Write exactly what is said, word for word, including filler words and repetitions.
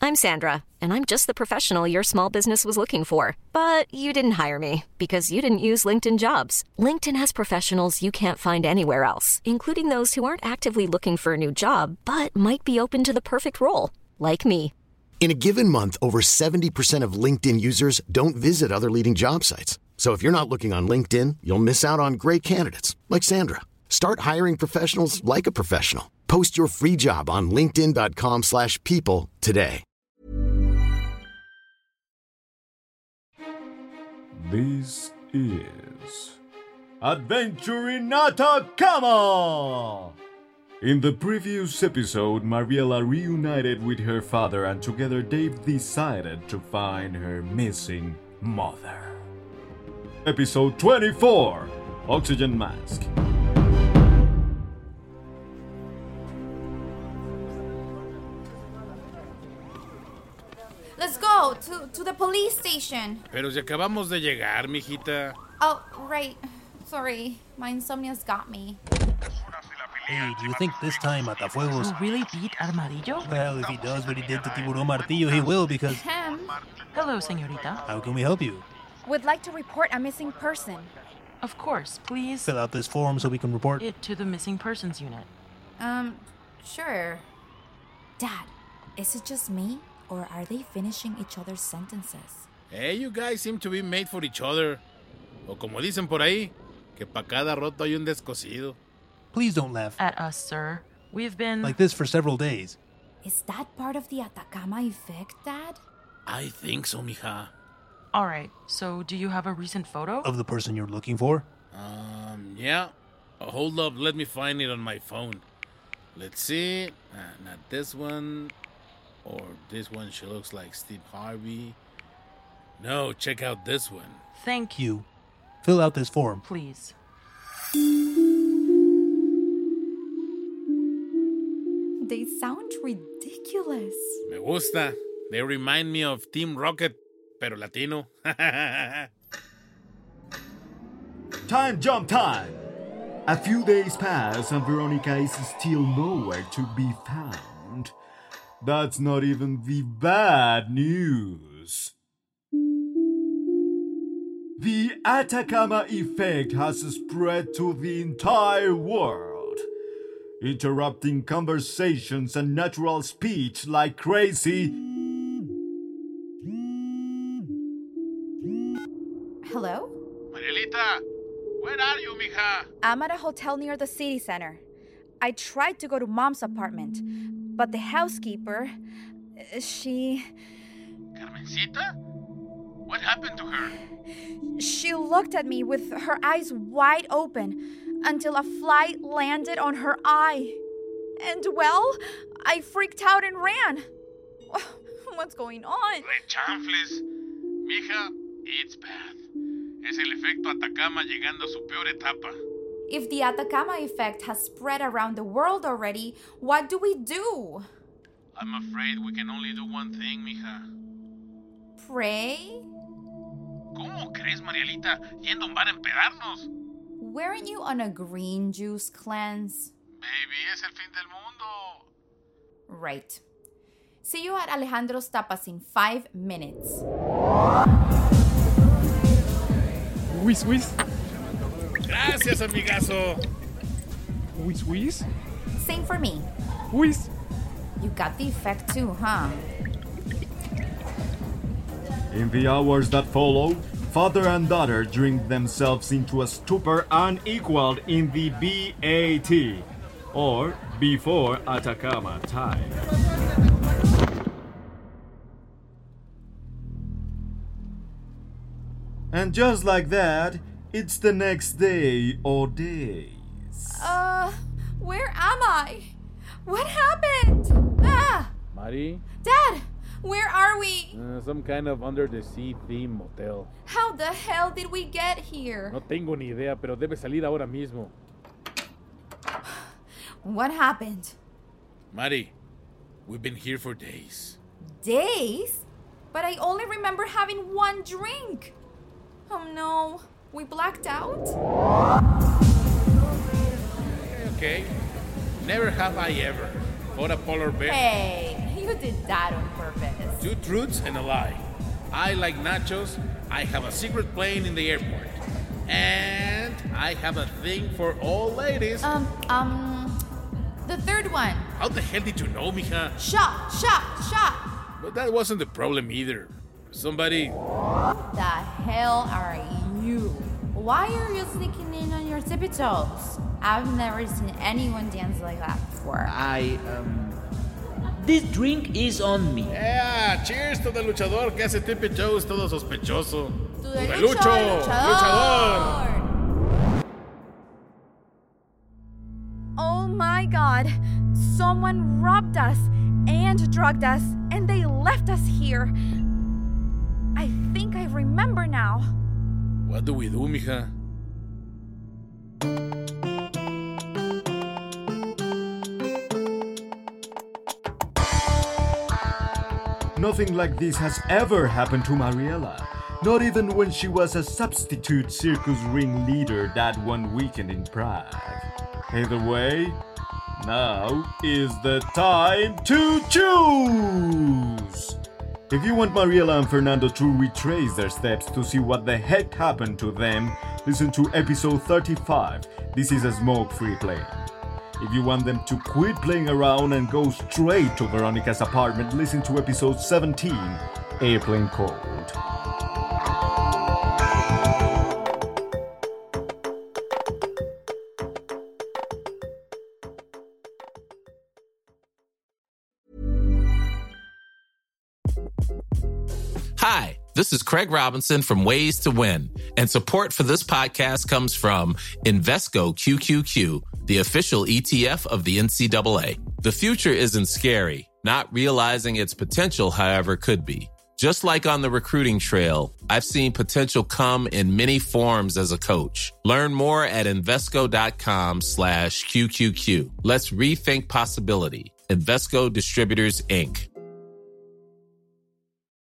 I'm Sandra, and I'm just the professional your small business was looking for. But you didn't hire me because you didn't use LinkedIn Jobs. LinkedIn has professionals you can't find anywhere else, including those who aren't actively looking for a new job, but might be open to the perfect role, like me. In a given month, over seventy percent of LinkedIn users don't visit other leading job sites. So if you're not looking on LinkedIn, you'll miss out on great candidates like Sandra. Start hiring professionals like a professional. Post your free job on linkedin.com slash people today. This is Adventure in Atacama! In the previous episode, Mariela reunited with her father and together they've decided to find her missing mother. Episode twenty-four, Oxygen Mask. Let's go to, to the police station. Pero si acabamos de llegar, mijita. Oh, right. Sorry, my insomnia's got me. Hey, do you think this time Matafuegos will really beat Armadillo? Well, if he does what he did to Tiburón Martillo, he will because... Hem. Hello, señorita. How can we help you? Would like to report a missing person. Of course, please. Fill out this form so we can report it to the missing persons unit. Um, sure. Dad, is it just me? Or are they finishing each other's sentences? Hey, you guys seem to be made for each other. O como dicen por ahí, que pa' cada roto hay un descosido. Please don't laugh. At us, sir. We've been... like this for several days. Is that part of the Atacama effect, Dad? I think so, mija. All right, so do you have a recent photo? Of the person you're looking for? Um, yeah. Uh, hold up, let me find it on my phone. Let's see. Uh, not this one. Or this one, she looks like Steve Harvey. No, check out this one. Thank you. Fill out this form. Please. They sound ridiculous. Me gusta. They remind me of Team Rocket, pero latino. Time jump time! A few days pass and Veronica is still nowhere to be found. That's not even the bad news. The Atacama effect has spread to the entire world, interrupting conversations and natural speech like crazy. Hello? Marielita, where are you, mija? I'm at a hotel near the city center. I tried to go to Mom's apartment, but the housekeeper, she... Carmencita? What happened to her? She looked at me with her eyes wide open until a fly landed on her eye. And, well, I freaked out and ran. What's going on? Rechanfles. Mija, it's bad. Es el efecto Atacama llegando a su peor etapa. If the Atacama effect has spread around the world already, what do we do? I'm afraid we can only do one thing, mija. Pray? ¿Cómo crees, Marielita? Yendo a un bar a empedarnos. Weren't you on a green juice cleanse? Baby, es el fin del mundo. Right. See you at Alejandro's Tapas in five minutes. Whiz, whiz. Gracias, amigazo. Whiz, whiz. Same for me. Whiz. You got the effect too, huh? In the hours that follow, father and daughter drink themselves into a stupor unequaled in the B A T, or before Atacama time. And just like that, it's the next day or days. Uh, where am I? What happened? Ah! Mari? Dad, where are we? Uh, some kind of under-the-sea theme motel. How the hell did we get here? No tengo ni idea, pero debe salir ahora mismo. What happened? Mari, we've been here for days. Days? But I only remember having one drink. Oh no, we blacked out? Okay, never have I ever fought a polar bear. Hey, you did that on purpose. Two truths and a lie. I like nachos, I have a secret plane in the airport, and I have a thing for all ladies. Um, um, the third one. How the hell did you know, mija? Shot, shot, shot. But that wasn't the problem either. Somebody... What the hell are you? Why are you sneaking in on your tippy toes? I've never seen anyone dance like that before. I, um... This drink is on me. Yeah, cheers to the luchador que hace tippy toes todo sospechoso. To the lucho, lucho, luchador. luchador. Oh my god. Someone robbed us and drugged us, and they left us here. I think I remember now. What do we do, mija? Nothing like this has ever happened to Mariela. Not even when she was a substitute circus ringleader that one weekend in Prague. Either way, now is the time to choose! If you want Mariela and Fernando to retrace their steps to see what the heck happened to them, listen to episode thirty-five. This is a smoke-free plane. If you want them to quit playing around and go straight to Veronica's apartment, listen to episode seventeen, Airplane Code. Hi, this is Craig Robinson from Ways to Win, and support for this podcast comes from Invesco Q Q Q, the official E T F of the N C double A. The future isn't scary. Not realizing its potential, however, could be. Just like on the recruiting trail, I've seen potential come in many forms as a coach. Learn more at Invesco.com slash QQQ. Let's rethink possibility. Invesco Distributors, Incorporated.